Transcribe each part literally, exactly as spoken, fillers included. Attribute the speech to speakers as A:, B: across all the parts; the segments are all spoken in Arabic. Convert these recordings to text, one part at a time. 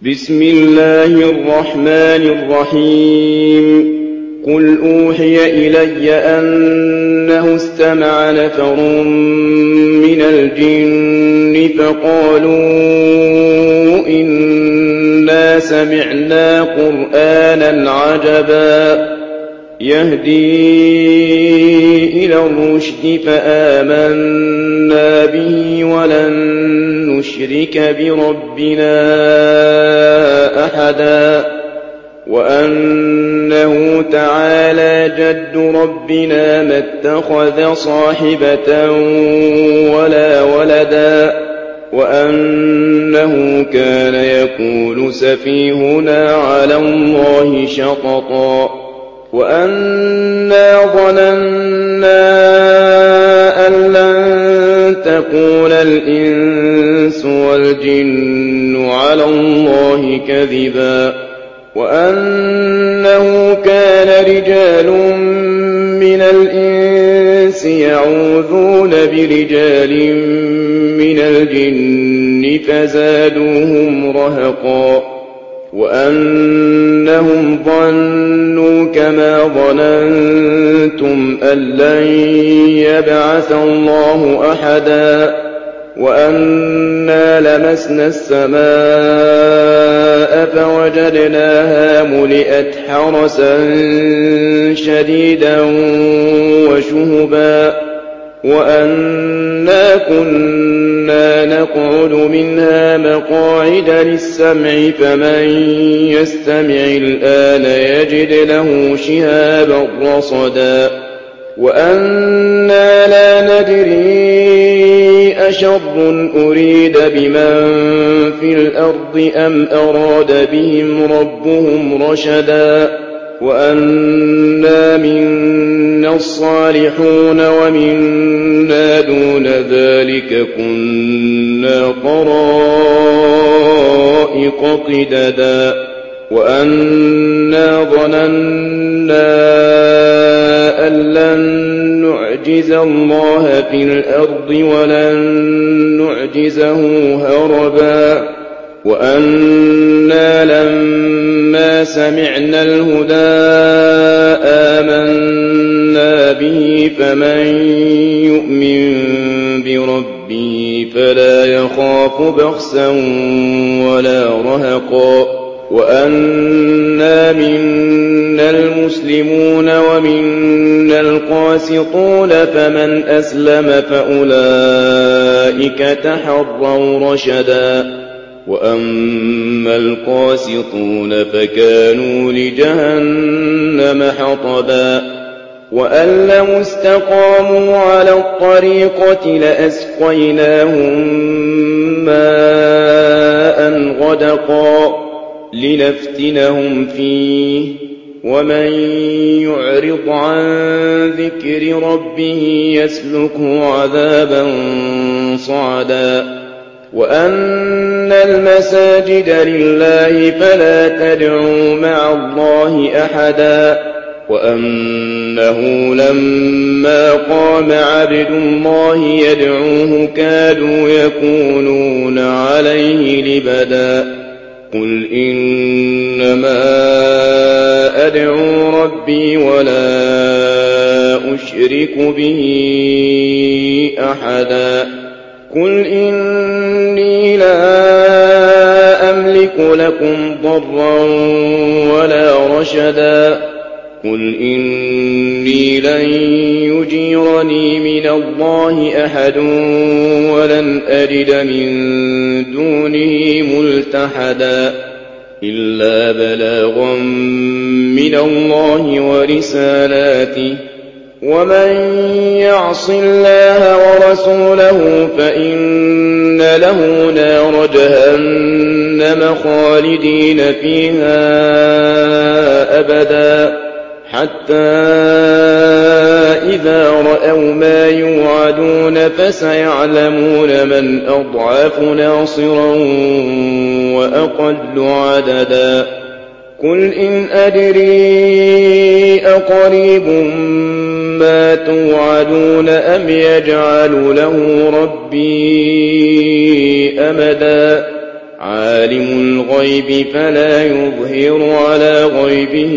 A: بسم الله الرحمن الرحيم قل أوحي إلي أنه استمع نفر من الجن فقالوا إنا سمعنا قرآنا عجبا يهدي إلى الرشد فآمنا به ولن نشرك بربنا أحدا وأنه تعالى جد ربنا ما اتخذ صاحبة ولا ولدا وأنه كان يقول سفيهنا على الله شططا وأنا ظننا أن لن تقول الإنس والجن على الله كذبا وأنه كان رجال من الإنس يعوذون برجال من الجن فزادوهم رهقا وأنهم ظنوا كما ظننتم أن لن يبعث الله أحدا وأنا لمسنا السماء فوجدناها ملئت حرسا شديدا وشهبا وأنا كنا نقعد منها مقاعد للسمع فمن يستمع الآن يجد له شهابا رصدا وأنا لا ندري أشر أريد بمن في الأرض أم أراد بهم ربهم رشدا وأنا منا الصالحون ومنا دون ذلك كنا طرائق قددا وأنا ظننا أن لن نعجز الله في الأرض ولن نعجزه هربا وأنا لما سمعنا الهدى آمنا به فمن يؤمن بربه فلا يخاف بخسا ولا رهقا وأنا منا المسلمون ومنا القاسطون فمن أسلم فأولئك تحروا رشدا وأما القاسطون فكانوا لجهنم حطبا وأن لو استقاموا على الطريقة لأسقيناهم ماء غدقا لنفتنهم فيه ومن يعرض عن ذكر ربه يسلكه عذابا صعدا وأن المساجد لله فلا تدعوا مع الله أحدا وأنه لما قام عبد الله يدعوه كادوا يكونون عليه لبدا قل إنما أدعو ربي ولا أشرك به أحدا قل إني لا أملك لكم ضرا ولا رشدا قل إني لن يجيرني من الله أحد ولن أجد من دونه ملتحدا إلا بلاغا من الله ورسالاته ومن يعص الله ورسوله فإن له نار جهنم خالدين فيها أبدا حتى إذا رأوا ما يوعدون فسيعلمون من أضعف ناصرا وأقل عددا قل إن أدري أقريب ما توعدون أم يجعل له ربي أمدا عالم الغيب فلا يظهر على غيبه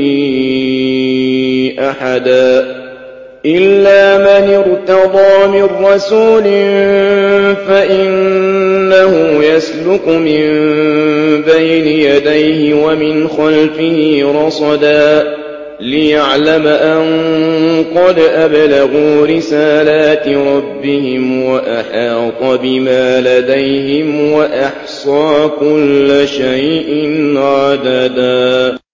A: أحدا إلا من ارتضى من رسول فإنه يسلك من بين يديه ومن خلفه رصدا ليعلم أن قد أبلغوا رسالات ربهم وأحاط بما لديهم وأحصى كل شيء عددا.